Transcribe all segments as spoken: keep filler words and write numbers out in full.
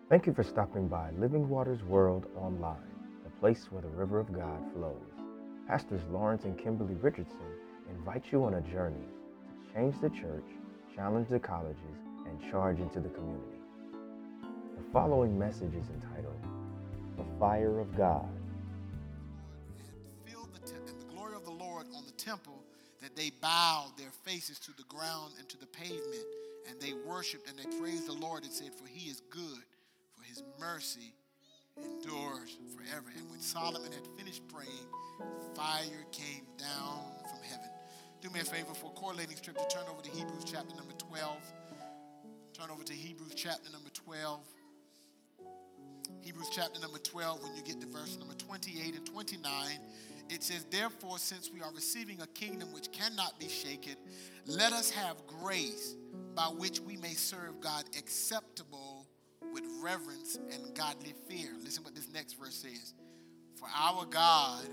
Thank you for stopping by Living Waters World Online, the place where the river of God flows. Pastors Lawrence and Kimberly Richardson invite you on a journey to change the church, challenge the colleges, and charge into the community. The following message is entitled, The Fire of God. And filled the te- and the glory of the Lord on the temple, that they bowed their faces to the ground and to the pavement, and they worshiped and they praised the Lord and said, "For he is good, for his mercy endures forever." And when Solomon had finished praying, fire came down from heaven. Do me a favor, for correlating scripture, turn over to Hebrews chapter number twelve. Turn over to Hebrews chapter number twelve. Hebrews chapter number twelve, when you get to verse number twenty-eight and twenty-nine, it says, "Therefore, since we are receiving a kingdom which cannot be shaken, let us have grace by which we may serve God acceptable with reverence and godly fear." Listen what this next verse says. "For our God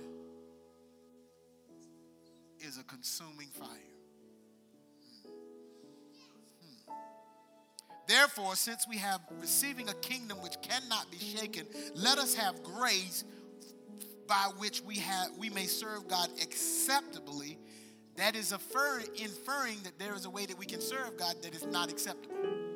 is a consuming fire." "Therefore, since we have receiving a kingdom which cannot be shaken, let us have grace by which we have we may serve God acceptably." That is inferring, inferring that there is a way that we can serve God that is not acceptable.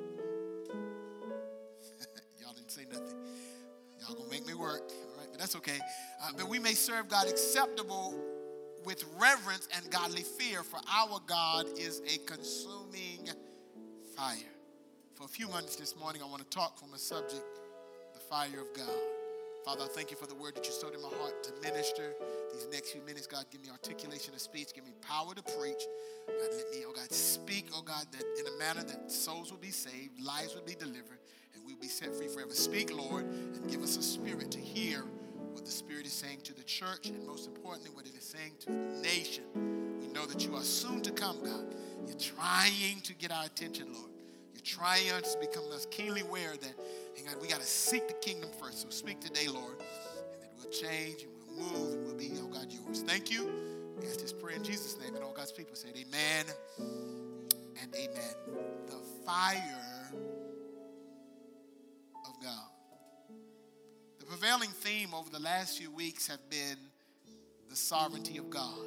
Y'all didn't say nothing. Y'all gonna make me work, all right? But that's okay. Uh, but we may serve God acceptable with reverence and godly fear, for our God is a consuming fire. For a few moments this morning, I want to talk from a subject, the fire of God. Father, I thank you for the word that you sowed in my heart to minister. These next few minutes, God, give me articulation of speech. Give me power to preach. God, let me, oh God, speak, oh God, that in a manner that souls will be saved, lives will be delivered, and we'll be set free forever. Speak, Lord, and give us a spirit to hear what the Spirit is saying to the church, and most importantly, what it is saying to the nation. We know that you are soon to come, God. You're trying to get our attention, Lord. You're trying us to become us keenly aware that, hey God, we got to seek the kingdom first. So speak today, Lord, and that we'll change and we'll move and we'll be, oh God, yours. Thank you. We ask this prayer in Jesus' name, and all God's people said amen and amen. The fire of God. The prevailing theme over the last few weeks have been the sovereignty of God.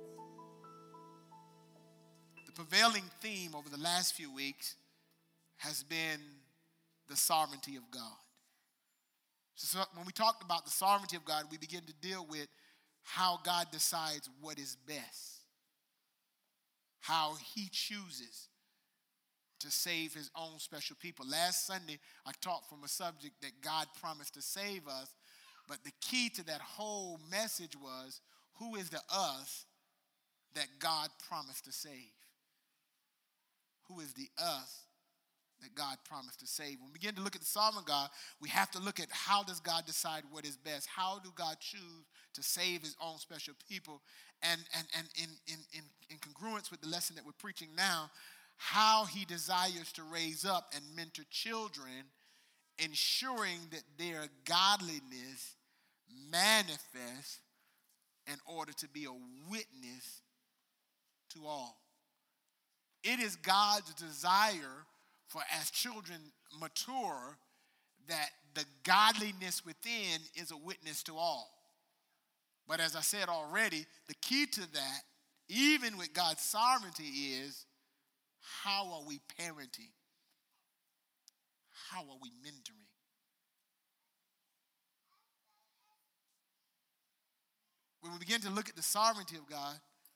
The prevailing theme over the last few weeks has been the sovereignty of God. So when we talked about the sovereignty of God, we begin to deal with how God decides what is best, how he chooses to save his own special people. Last Sunday, I talked from a subject that God promised to save us, but the key to that whole message was, who is the us that God promised to save? Who is the us that God promised to save? When we begin to look at the sovereign God, we have to look at how does God decide what is best? How do God choose to save his own special people? And, and, and in, in, in, in congruence with the lesson that we're preaching now, how he desires to raise up and mentor children, ensuring that their godliness manifests in order to be a witness to all. It is God's desire for as children mature, that the godliness within is a witness to all. But as I said already, the key to that, even with God's sovereignty, is how are we parenting? How are we mentoring? When we begin to look at the sovereignty of God,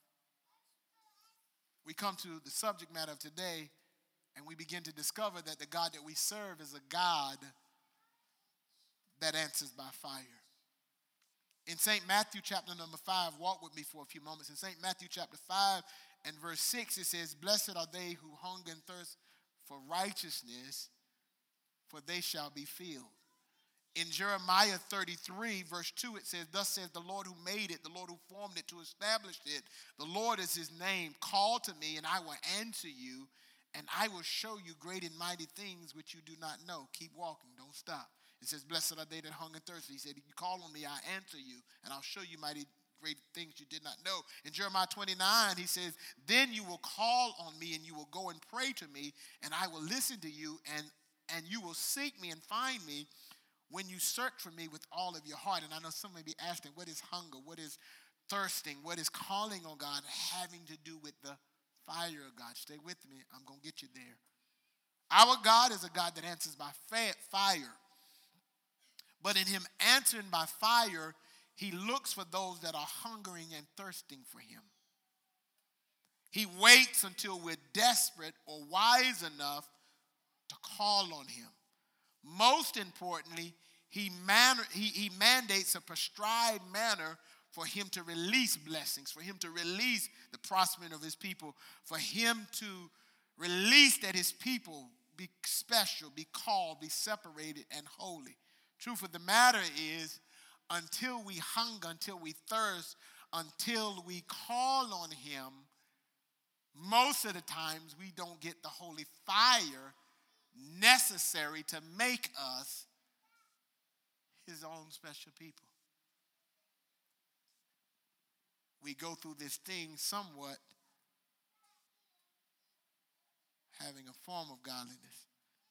we come to the subject matter of today, and we begin to discover that the God that we serve is a God that answers by fire. In Saint Matthew chapter number five, walk with me for a few moments. In Saint Matthew chapter five and verse six, it says, "Blessed are they who hunger and thirst for righteousness, for they shall be filled." In Jeremiah thirty-three, verse two, it says, "Thus says the Lord who made it, the Lord who formed it, to establish it. The Lord is his name. Call to me, and I will answer you, and I will show you great and mighty things which you do not know." Keep walking. Don't stop. It says, "Blessed are they that hunger and thirst." He said, "You call on me, I answer you, and I'll show you mighty great things you did not know." In Jeremiah twenty-nine, he says, "Then you will call on me, and you will go and pray to me, and I will listen to you, and and you will seek me and find me when you search for me with all of your heart. And I know some may be asking, what is hunger? What is thirsting? What is calling on God having to do with the fire of God? Stay with me. I'm going to get you there. Our God is a God that answers by fire. But in him answering by fire, he looks for those that are hungering and thirsting for him. He waits until we're desperate or wise enough to call on him. Most importantly, he, man, he, he mandates a prescribed manner for him to release blessings, for him to release the prospering of his people, for him to release that his people be special, be called, be separated, and holy. Truth of the matter is, until we hunger, until we thirst, until we call on him, most of the times we don't get the holy fire necessary to make us his own special people. We go through this thing somewhat having a form of godliness,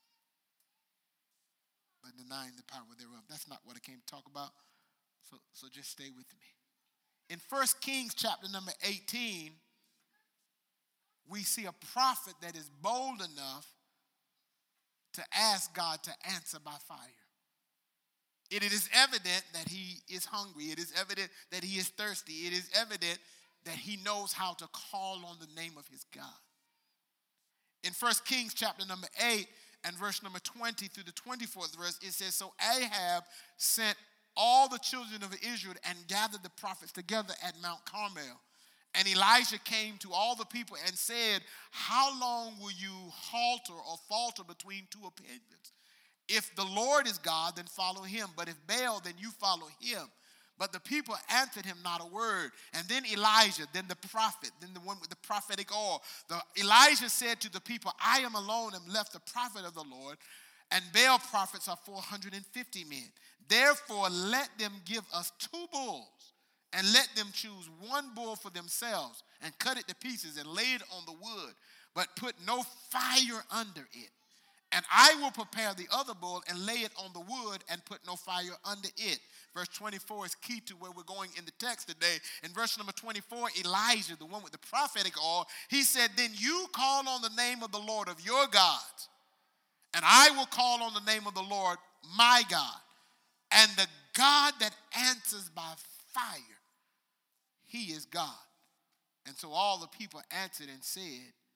but denying the power thereof. That's not what I came to talk about, so, so just stay with me. In First Kings chapter number eighteen, we see a prophet that is bold enough to ask God to answer by fire. It is evident that he is hungry. It is evident that he is thirsty. It is evident that he knows how to call on the name of his God. In First Kings chapter number eight and verse number twenty through the twenty-fourth verse, it says, so Ahab sent all the children of Israel and gathered the prophets together at Mount Carmel. And Elijah came to all the people and said, how long will you halter or falter between two opinions? If the Lord is God, then follow him. But if Baal, then you follow him. But the people answered him not a word. And then Elijah, then the prophet, then the one with the prophetic oil. The, Elijah said to the people, I am alone and left the prophet of the Lord, and Baal prophets are four hundred fifty men. Therefore, let them give us two bulls, and let them choose one bull for themselves, and cut it to pieces, and lay it on the wood, but put no fire under it. And I will prepare the other bull and lay it on the wood and put no fire under it. Verse twenty-four is key to where we're going in the text today. In verse number twenty-four, Elijah, the one with the prophetic oil, he said, then you call on the name of the Lord of your gods, and I will call on the name of the Lord my God. And the God that answers by fire, he is God. And so all the people answered and said,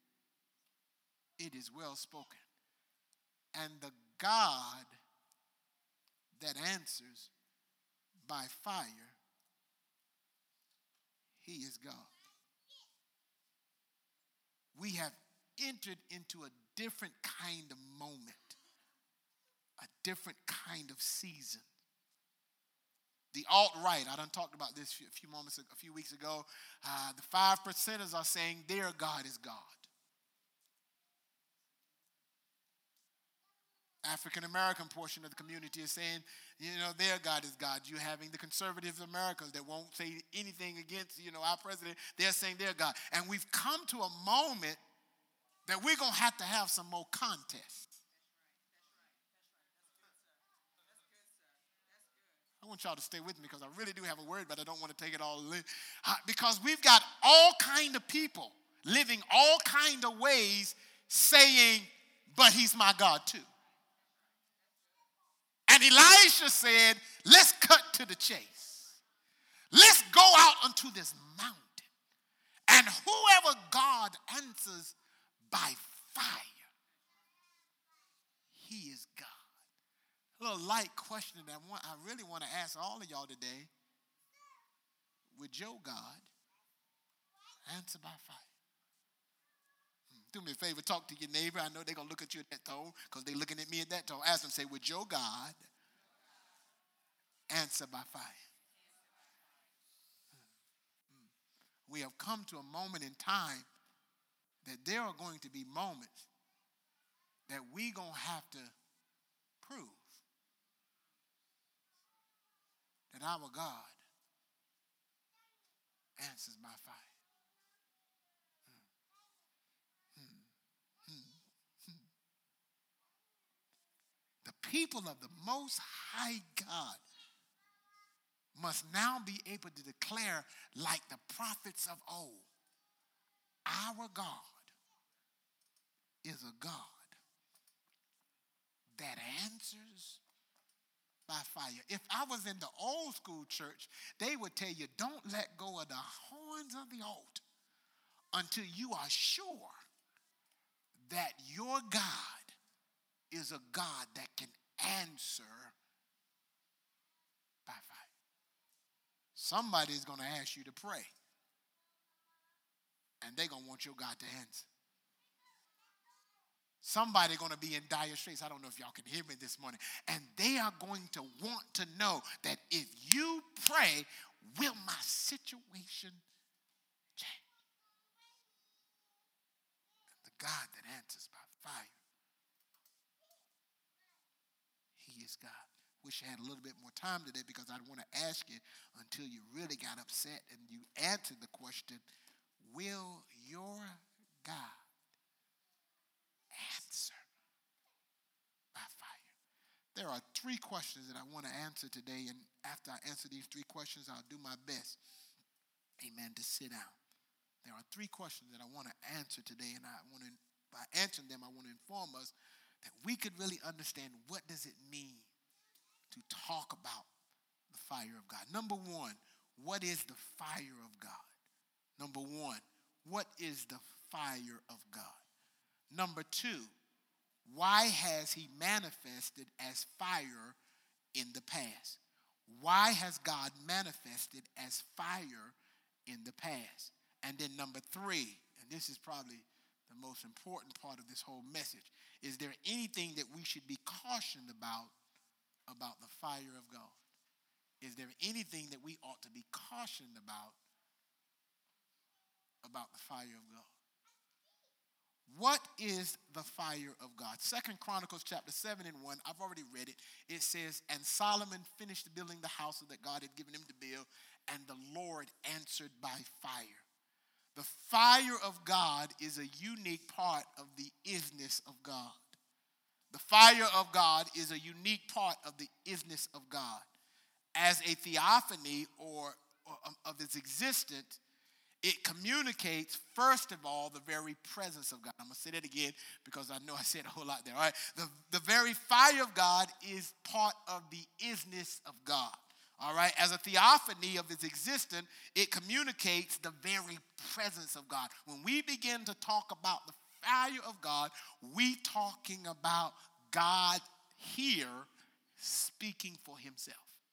it is well spoken. And the God that answers by fire, he is God. We have entered into a different kind of moment, a different kind of season. The alt-right, I done talked about this a few moments, a few weeks ago. Uh, the five percenters are saying their God is God. African-American portion of the community is saying, you know, their God is God. You're having the conservative Americans that won't say anything against, you know, our president. They're saying their God. And we've come to a moment that we're going to have to have some more contests. I want y'all to stay with me because I really do have a word, but I don't want to take it all in. Uh, because we've got all kind of people living all kind of ways saying, but he's my God too. And Elisha said, let's cut to the chase. Let's go out onto this mountain. And whoever God answers by fire, he is God. A little light question that I, want, I really want to ask all of y'all today. Would your God answer by fire? Do me a favor, talk to your neighbor. I know they're going to look at you at that tone because they're looking at me at that tone. Ask them, say, would your God answer by fire? We have come to a moment in time that there are going to be moments that we're going to have to prove that our God answers by fire. people of the Most High God must now be able to declare, like the prophets of old, our God is a God that answers by fire. If I was in the old school church, they would tell you, don't let go of the horns of the altar until you are sure that your God is a God that can answer by fire. Somebody's going to ask you to pray, and they're going to want your God to answer. Somebody's going to be in dire straits. I don't know if y'all can hear me this morning. And they are going to want to know that if you pray, will my situation change? The God that answers by fire, he is God. Wish I had a little bit more time today because I'd want to ask you until you really got upset and you answered the question, will your God answer by fire? There are three questions that I want to answer today, and after I answer these three questions, I'll do my best, amen, to sit down. There are three questions that I want to answer today, and I want to, by answering them, I want to inform us that we could really understand what does it mean to talk about the fire of God. Number one, what is the fire of God? Number one, what is the fire of God? Number two, why has he manifested as fire in the past? Why has God manifested as fire in the past? And then number three, and this is probably the most important part of this whole message, is there anything that we should be cautioned about about the fire of God? Is there anything that we ought to be cautioned about about the fire of God? What is the fire of God? Second Chronicles chapter seven and one, I've already read it. It says, and Solomon finished building the house that God had given him to build, and the Lord answered by fire. The fire of God is a unique part of the isness of God. The fire of God is a unique part of the isness of God. As a theophany or, or of its existence, it communicates, first of all, the very presence of God. I'm going to say that again because I know I said a whole lot there. All right? The, the very fire of God is part of the isness of God. All right? As a theophany of its existence, it communicates the very presence of God. When we begin to talk about the fire of God, we talking about God here speaking for himself.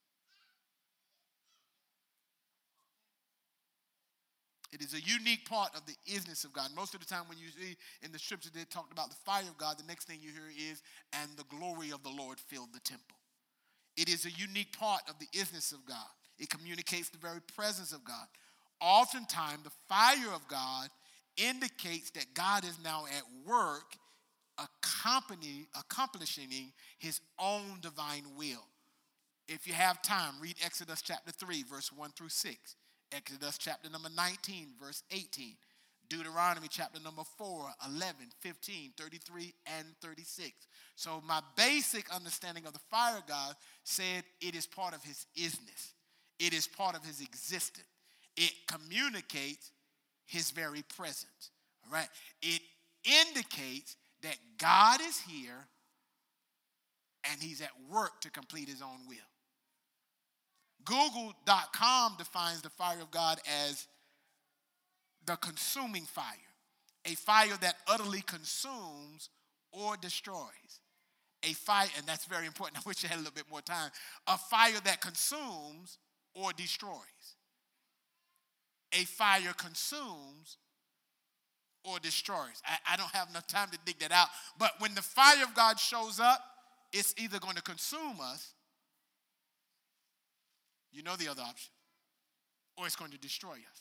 It is a unique part of the isness of God. Most of the time when you see in the scripture they talked about the fire of God, the next thing you hear is, and the glory of the Lord filled the temple. It is a unique part of the isness of God. It communicates the very presence of God. Oftentimes, the fire of God indicates that God is now at work accompanying, accomplishing his own divine will. If you have time, read Exodus chapter three, verse one through six. Exodus chapter number nineteen, verse eighteen. Deuteronomy chapter number four, eleven, fifteen, thirty-three, and thirty-six. So my basic understanding of the fire of God said it is part of his isness. It is part of his existence. It communicates his very presence. All right? It indicates that God is here and he's at work to complete his own will. Google dot com defines the fire of God as the consuming fire, a fire that utterly consumes or destroys. A fire, and that's very important. I wish I had a little bit more time. A fire that consumes or destroys. A fire consumes or destroys. I, I don't have enough time to dig that out. But when the fire of God shows up, it's either going to consume us, you know the other option, or it's going to destroy us.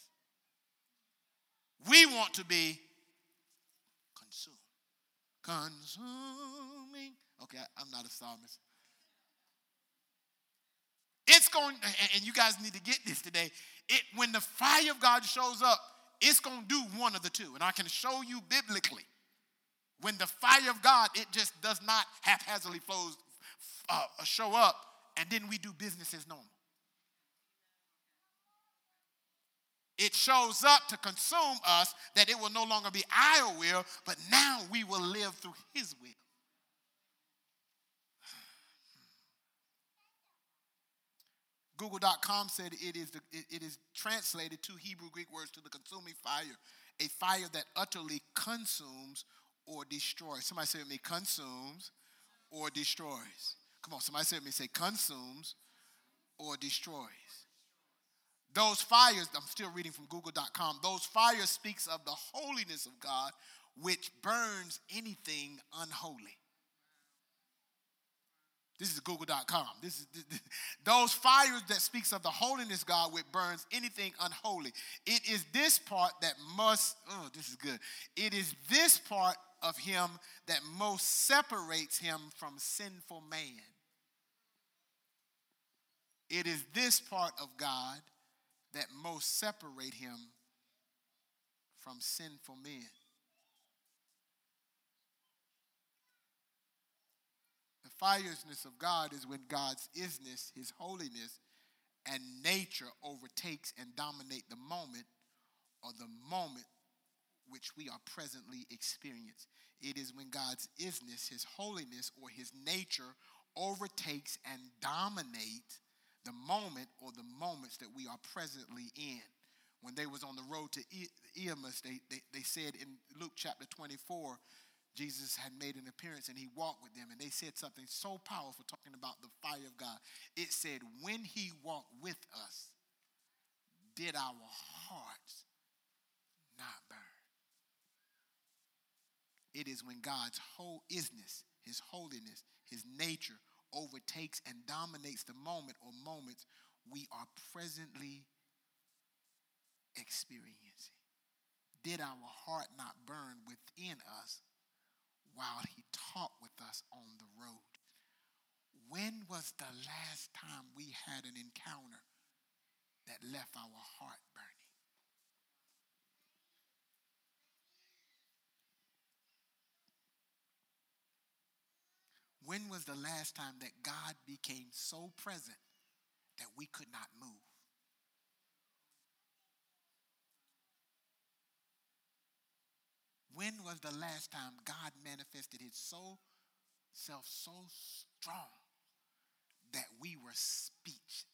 We want to be consumed. Consuming. Okay, I, I'm not a psalmist. It's going, and you guys need to get this today. It when the fire of God shows up, it's going to do one of the two. And I can show you biblically. When the fire of God, it just does not haphazardly flows, uh, show up, and then we do business as normal. It shows up to consume us, that it will no longer be our will, but now we will live through his will. Google dot com said it is, the, it, it is translated two Hebrew Greek words to the consuming fire, a fire that utterly consumes or destroys. Somebody say with me, consumes or destroys. Come on, somebody say with me, say consumes or destroys. Those fires, I'm still reading from Google dot com, those fires speaks of the holiness of God, which burns anything unholy. This is Google dot com. This is this, this, those fires that speaks of the holiness of God, which burns anything unholy. It is this part that must, oh, this is good. It is this part of him that most separates him from sinful man. It is this part of God that most separate him from sinful men. The fierceness of God is when God's isness, his holiness, and nature overtakes and dominate the moment, or the moment which we are presently experiencing. It is when God's isness, his holiness, or his nature overtakes and dominates the moment or the moments that we are presently in. When they was on the road to Emmaus, they, they, they said in Luke chapter twenty-four, Jesus had made an appearance and he walked with them. And they said something so powerful talking about the fire of God. It said, when he walked with us, did our hearts not burn? It is when God's whole isness, his holiness, his nature overtakes and dominates the moment or moments we are presently experiencing. Did our heart not burn within us while he talked with us on the road? When was the last time we had an encounter that left our heart burning? When was the last time that God became so present that we could not move? When was the last time God manifested his soul, self so strong that we were speechless?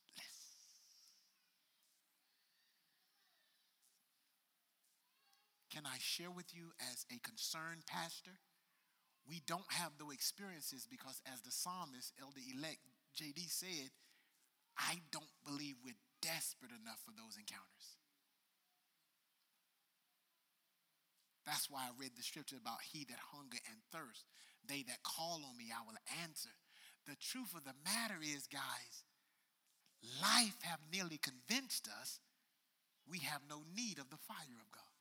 Can I share with you as a concerned pastor? We don't have those experiences because, as the psalmist, elder-elect J D said, I don't believe we're desperate enough for those encounters. That's why I read the scripture about he that hunger and thirst, they that call on me, I will answer. The truth of the matter is, guys, life have nearly convinced us we have no need of the fire of God.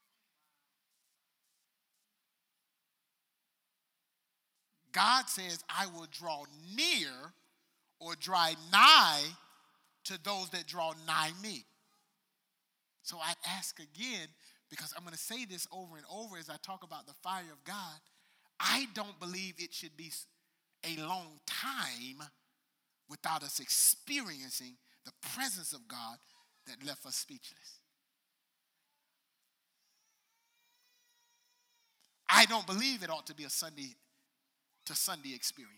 God says, I will draw near or draw nigh to those that draw nigh me. So I ask again, because I'm going to say this over and over as I talk about the fire of God, I don't believe it should be a long time without us experiencing the presence of God that left us speechless. I don't believe it ought to be a Sunday to Sunday experience.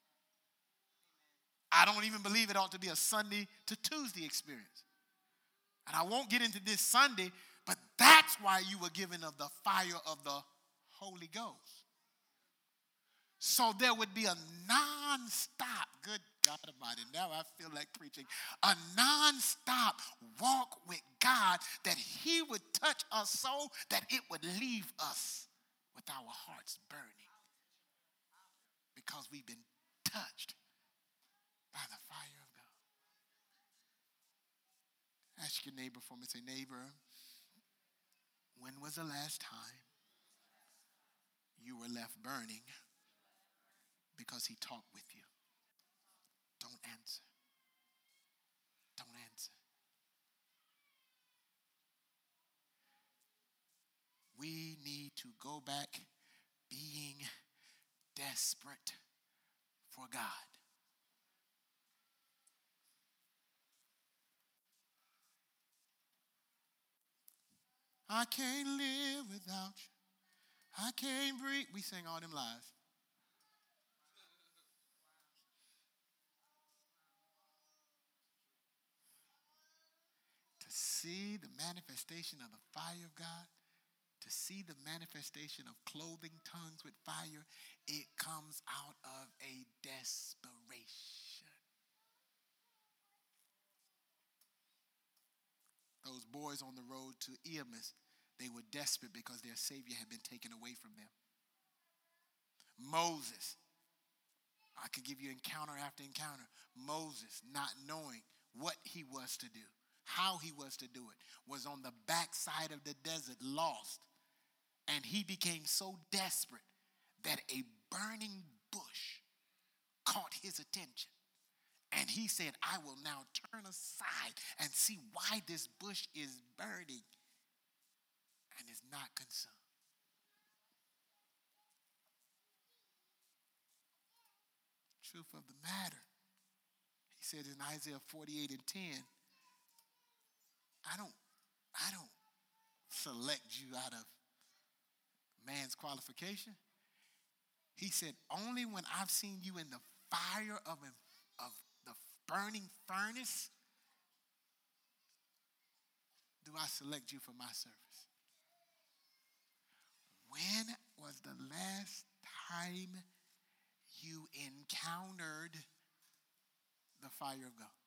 I don't even believe it ought to be a Sunday to Tuesday experience. And I won't get into this Sunday, but that's why you were given of the fire of the Holy Ghost. So there would be a non-stop, good God Almighty, now I feel like preaching, a non-stop walk with God, that he would touch us so that it would leave us with our hearts burning because we've been touched by the fire of God. Ask your neighbor for me, say, neighbor, when was the last time you were left burning because he talked with you? Don't answer. Don't answer. We need to go back being desperate for God. I can't live without you. I can't breathe. We sing all them lies. To see the manifestation of the fire of God, to see the manifestation of clothing tongues with fire, it comes out of a desperation. Those boys on the road to Emmaus, they were desperate because their Savior had been taken away from them. Moses, I could give you encounter after encounter. Moses, not knowing what he was to do, how he was to do it, was on the backside of the desert, lost. And he became so desperate that a burning bush caught his attention. And he said, I will now turn aside and see why this bush is burning and is not consumed. Truth of the matter, he said in Isaiah forty-eight and ten, I don't, I don't select you out of man's qualification. He said, only when I've seen you in the fire of, of the burning furnace do I select you for my service. When was the last time you encountered the fire of God?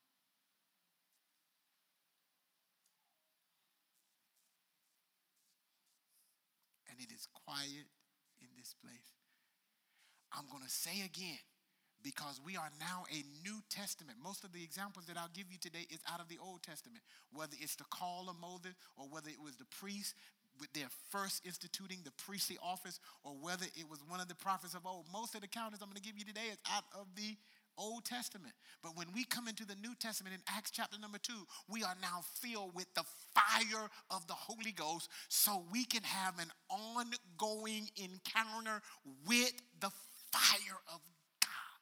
And it is quiet in this place. I'm going to say again, because we are now a New Testament. Most of the examples that I'll give you today is out of the Old Testament. Whether it's the call of Moses, or whether it was the priests with their first instituting the priestly office, or whether it was one of the prophets of old. Most of the counters I'm going to give you today is out of the Old Testament. But when we come into the New Testament in Acts chapter number two, we are now filled with the fire of the Holy Ghost, so we can have an ongoing encounter with the fire of God.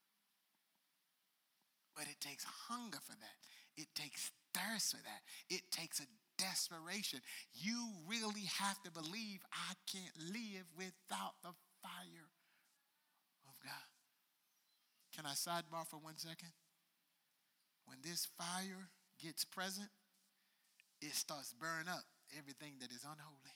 But it takes hunger for that. It takes thirst for that. It takes a desperation. You really have to believe I can't live without the fire of God. Can I sidebar for one second? When this fire gets present, it starts burning up everything that is unholy.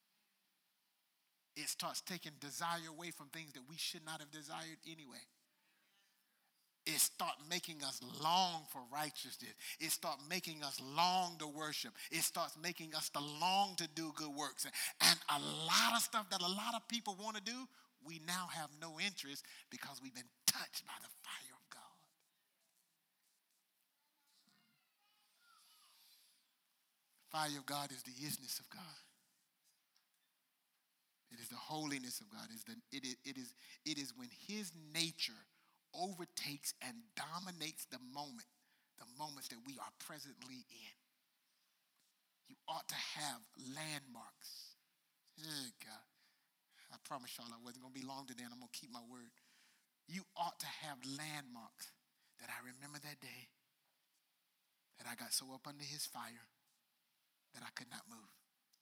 It starts taking desire away from things that we should not have desired anyway. It starts making us long for righteousness. It starts making us long to worship. It starts making us to long to do good works. And a lot of stuff that a lot of people want to do, we now have no interest because we've been touched by the fire of God. Fire of God is the isness of God. It is the holiness of God. It is, the, it is, it is, it is when his nature overtakes and dominates the moment, the moments that we are presently in. You ought to have landmarks. Oh, God. I promise y'all I wasn't going to be long today, and I'm going to keep my word. You ought to have landmarks that I remember that day that I got so up under his fire that I could not move.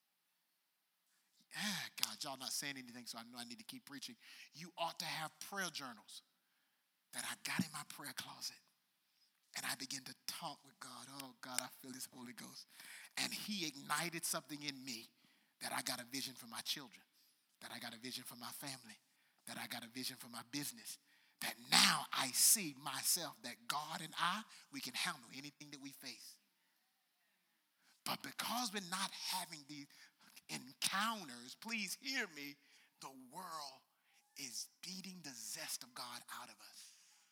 Ah, God, y'all not saying anything, so I know I need to keep preaching. You ought to have prayer journals that I got in my prayer closet, and I began to talk with God. Oh, God, I feel his Holy Ghost. And he ignited something in me that I got a vision for my children, that I got a vision for my family, that I got a vision for my business, that now I see myself that God and I, we can handle anything that we face. But because we're not having these encounters, please hear me, the world is beating the zest of God out of us.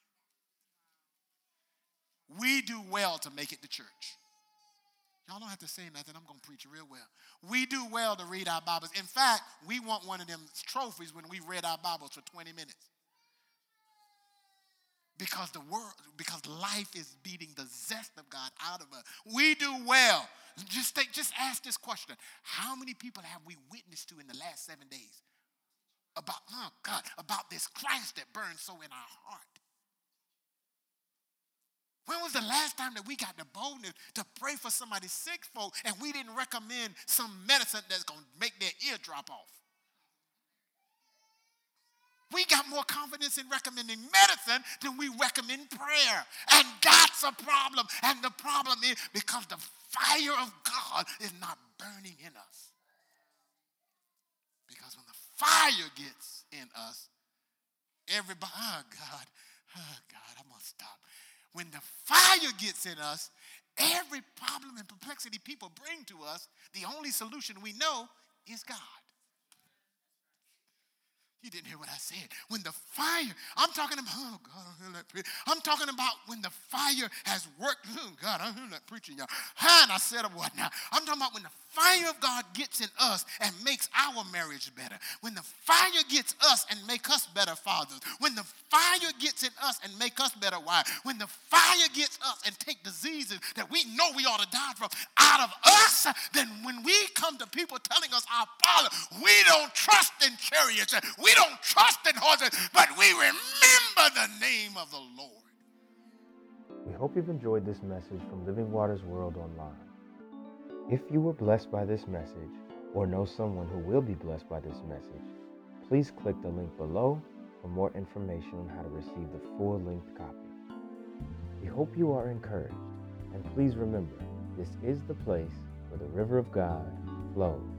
We do well to make it to church. Y'all don't have to say nothing. I'm going to preach real well. We do well to read our Bibles. In fact, we want one of them trophies when we read our Bibles for twenty minutes. Because the world, because life is beating the zest of God out of us. We do well. Just think, just ask this question. How many people have we witnessed to in the last seven days? About, oh God, about this Christ that burns so in our heart. When was the last time that we got the boldness to pray for somebody's sick folk and we didn't recommend some medicine that's going to make their ear drop off? We got more confidence in recommending medicine than we recommend prayer. And that's a problem. And the problem is because the fire of God is not burning in us. Because when the fire gets in us, everybody, oh God, oh God, I'm going to stop. When the fire gets in us, every problem and perplexity people bring to us, the only solution we know is God. You didn't hear what I said. When the fire, I'm talking about, oh God, I hear that preaching. I'm talking about when the fire has worked. Oh God, I hear that preaching, y'all. And I said a what now? I'm talking about when the fire of God gets in us and makes our marriage better. When the fire gets us and make us better fathers. When the fire gets in us and make us better wives. When the fire gets us and take diseases that we know we ought to die from out of us, then when we come to people telling us our problem, we don't trust in chariots. We don't trust in horses, but we remember the name of the Lord. We hope you've enjoyed this message from Living Waters World Online. If you were blessed by this message or know someone who will be blessed by this message, please click the link below for more information on how to receive the full-length copy. We hope you are encouraged, and please remember, this is the place where the river of God flows.